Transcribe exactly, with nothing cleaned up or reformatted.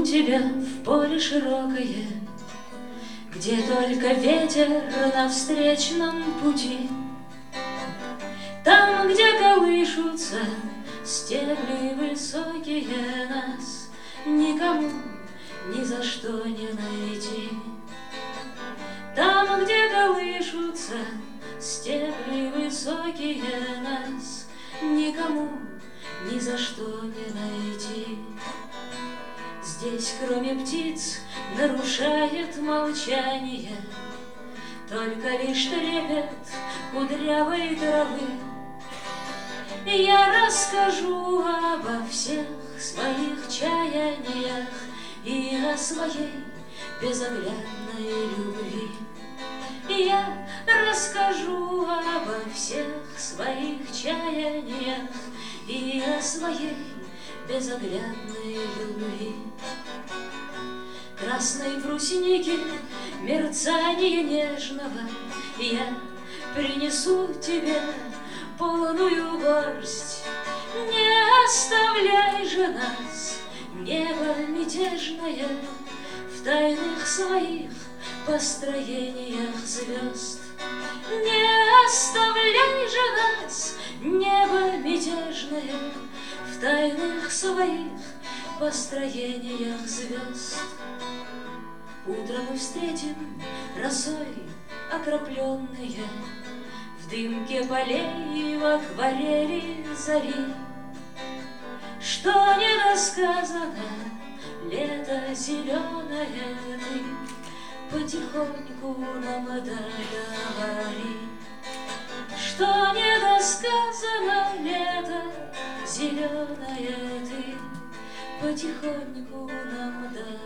тебя в поле широкое, где только ветер на встречном пути. Там, где колышутся стебли высокие, нас никому ни за что не найти. Там, где колышутся стебли высокие, нас никому ни за что не найти. Здесь, кроме птиц, нарушает молчание только лишь трепет кудрявой травы. Я расскажу обо всех своих чаяниях и о своей безоглядной любви. Я расскажу обо всех своих чаяниях и о своей безоглядной любви. Красной брусники, мерцание нежного, я принесу тебе полную горсть. Не оставляй же нас, небо мятежное, в тайных своих построениях звезд. Не оставляй же нас, небо мятежное, в тайных своих построениях звезд. Утром мы встретим росой окропленные, в дымке полей и в акварели зари. Что недосказано, лето зеленое, ты потихоньку нам договори. Что недосказано, лето зеленое, ты потихоньку нам договори.